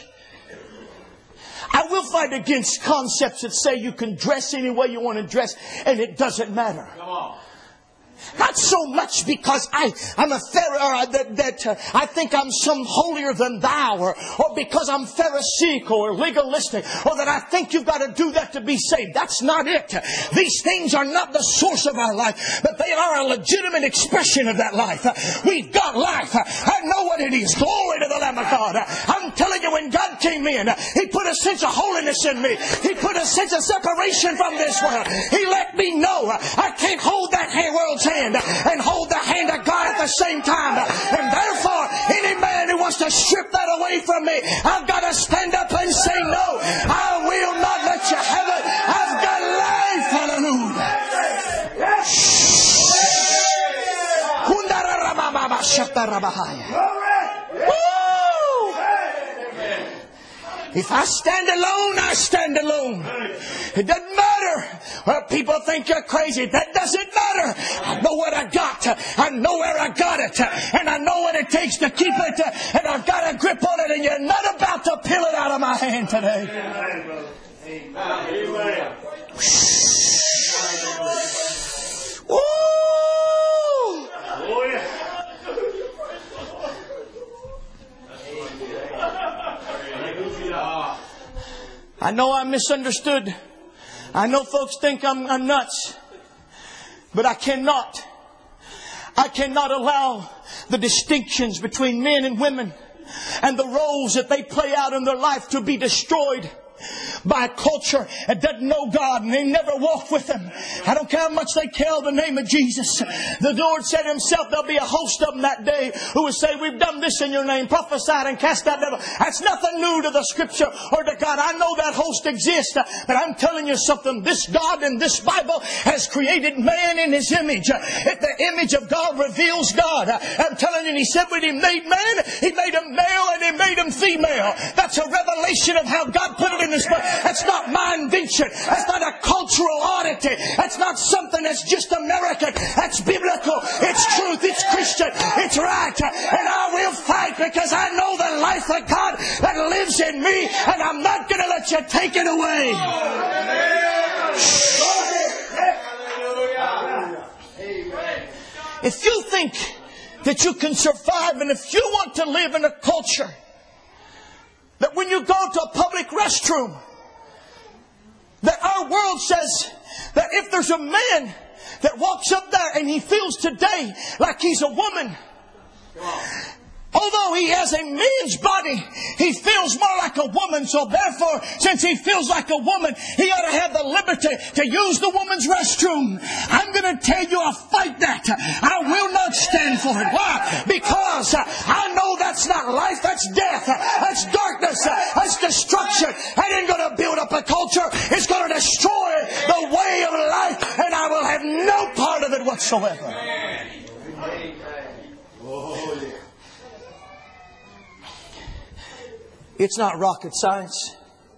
I will fight against concepts that say you can dress any way you want to dress and it doesn't matter. Not so much because I'm a Pharisee, I think I'm some holier than thou, or because I'm Pharisaical or legalistic, or that I think you've got to do that to be saved. That's not it. These things are not the source of our life, but they are a legitimate expression of that life. We've got life. I know what it is. Glory to the Lamb of God. I'm telling you, when God came in, He put a sense of holiness in me. He put a sense of separation from this world. He let me know I can't hold that world's hand and hold the hand of God at the same time. And therefore, any man who wants to strip that away from me, I've got to stand up and say, no, I will not let you have it. I've got life. Hallelujah. If I stand alone, I stand alone. It doesn't matter. Well, people think you're crazy. That doesn't matter. I know what I got. I know where I got it. And I know what it takes to keep it. And I've got a grip on it. And you're not about to peel it out of my hand today. Amen. Woo! I know I'm misunderstood. I know folks think I'm nuts. But I cannot allow the distinctions between men and women and the roles that they play out in their life to be destroyed by a culture that doesn't know God and they never walk with Him. I don't care how much they call the name of Jesus. The Lord said Himself, there'll be a host of them that day who will say, we've done this in your name, prophesied and cast out devil. That's nothing new to the Scripture or to God. I know that host exists, but I'm telling you something. This God in this Bible has created man in His image. If the image of God reveals God, I'm telling you, He said when He made man, He made him male and He made him female. That's a revelation of how God put it in His book. That's not my invention. That's not a cultural oddity. That's not something that's just American. That's biblical. It's truth. It's Christian. It's right. And I will fight because I know the life of God that lives in me, and I'm not going to let you take it away. If you think that you can survive, and if you want to live in a culture that when you go to a public restroom, that our world says that if there's a man that walks up there and he feels today like he's a woman, although he has a man's body, he feels more like a woman. So therefore, since he feels like a woman, he ought to have the liberty to use the woman's restroom. I'm going to tell you, I'll fight that. I will not stand for it. Why? Because I know that's not life. That's death. That's darkness. That's destruction. That ain't going to build up a culture. It's going to destroy the way of life, and I will have no part of it whatsoever. It's not rocket science.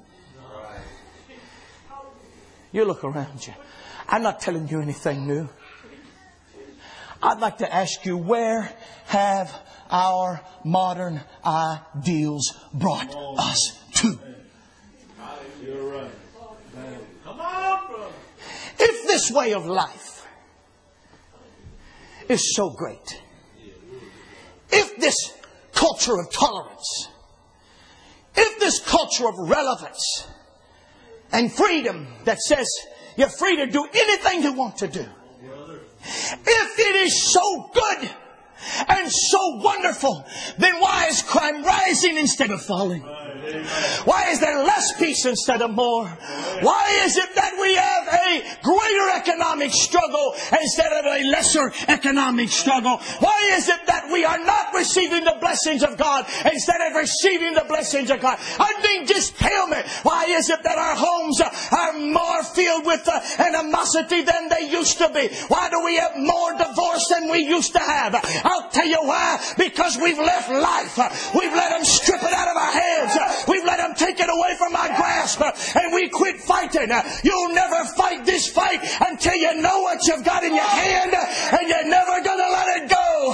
You look around you. I'm not telling you anything new. I'd like to ask you, where have our modern ideals brought us to? You're right. Come on, brother. If this way of life is so great. If this culture of tolerance, if this culture of relevance and freedom that says you're free to do anything you want to do, if it is so good and so wonderful, then why is crime rising instead of falling? Why is there less peace instead of more? Why is it that we have a greater economic struggle instead of a lesser economic struggle? Why is it that we are not receiving the blessings of God instead of receiving the blessings of God? I mean, just tell me, why is it that our homes are more filled with animosity than they used to be? Why do we have more divorce than we used to have? I'll tell you why. Because we've left life. We've let them strip it out of our hands. We've let them take it away from our grasp, and we quit fighting. You'll never fight this fight until you know what you've got in your hand, and you're never going to let it go.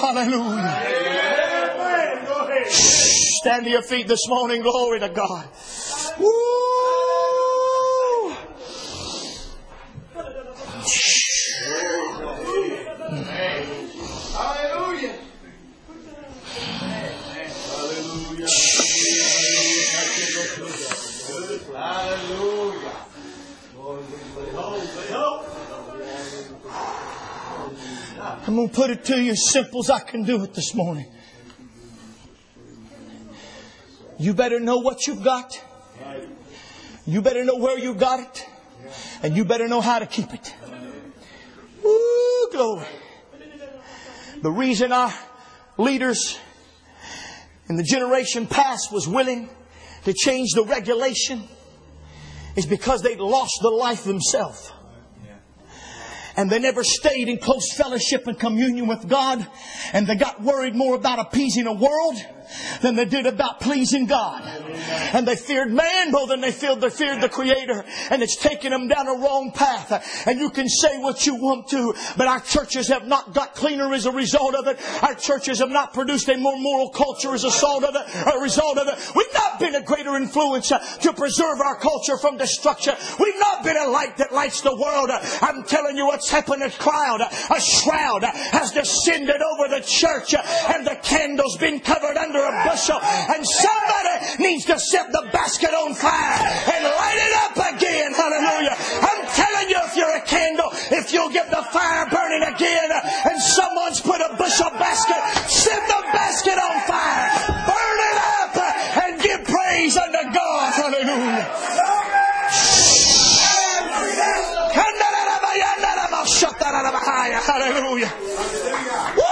Hallelujah. Stand to your feet this morning. Glory to God. Woo! Hallelujah. Hallelujah. I'm going to put it to you as simple as I can do it this morning. You better know what you've got. You better know where you got it. And you better know how to keep it. Woo, glory. The reason our leaders in the generation past was willing to change the regulation is because they'd lost the life themselves. And they never stayed in close fellowship and communion with God. And they got worried more about appeasing a world than they did about pleasing God. And they feared man more than they feared the Creator. And it's taken them down a wrong path. And you can say what you want to, but our churches have not got cleaner as a result of it. Our churches have not produced a more moral culture as a result of it. We've not been a greater influence to preserve our culture from destruction. We've not been a light that lights the world. I'm telling you what's happened. A shroud has descended over the church, and the candle's been covered under a bushel, and somebody needs to set the basket on fire and light it up again. Hallelujah. I'm telling you, if you're a candle, if you'll get the fire burning again, and someone's put a bushel basket, set the basket on fire, burn it up, and give praise unto God. Hallelujah. Hallelujah. Woo!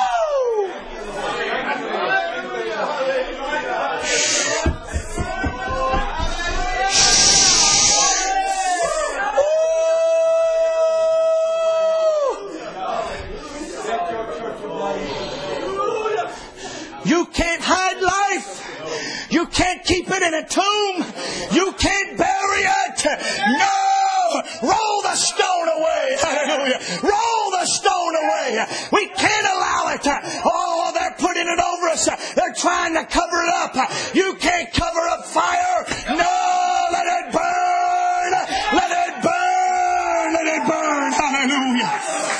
You can't hide life. You can't keep it in a tomb. You can't bury it. No! Roll the stone away. Hallelujah. Roll the stone away. We can't allow it. Oh, they're putting it over us. They're trying to cover it up. You can't cover up fire. No, let it burn. Let it burn. Let it burn. Hallelujah.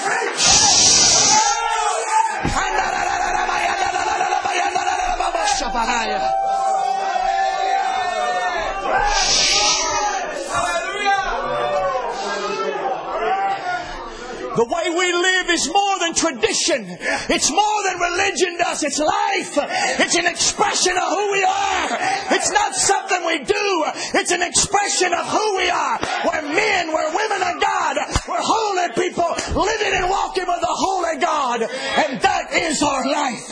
The way we live is more than tradition. It's more than religion does. It's life. It's an expression of who we are. It's not something we do. It's an expression of who we are. We're men. We're women of God. We're holy people living and walking with the holy God. And that is our life.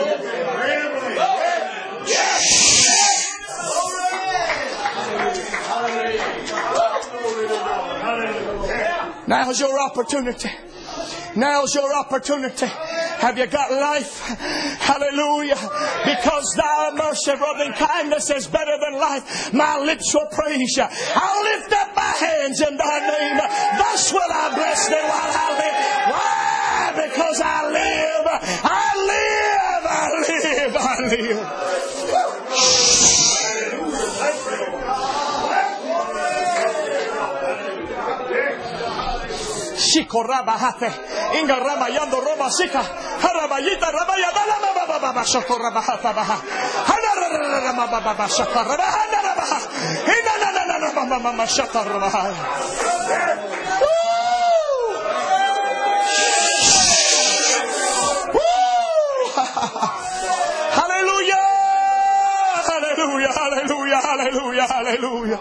Now's your opportunity. Now's your opportunity. Have you got life? Hallelujah. Because thy mercy, loving kindness is better than life. My lips will praise you. I'll lift up my hands in thy name. Thus will I bless thee while I live. Why? Because I live. I live. I live. I live. shakorabahate. Inga ramayando robasika. Harabayita rabayada baba shakorabahata baha. Hanarara baba shakorabahana. Hinana mama shakorabahaya. Hallelujah! Hallelujah! Hallelujah! Hallelujah! Hallelujah!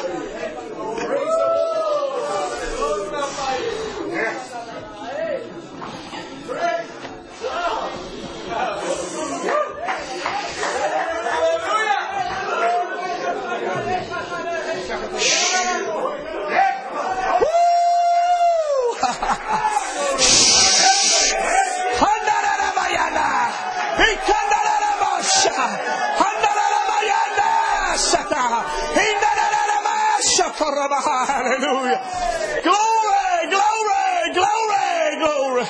Hallelujah. Glory, glory, glory, glory.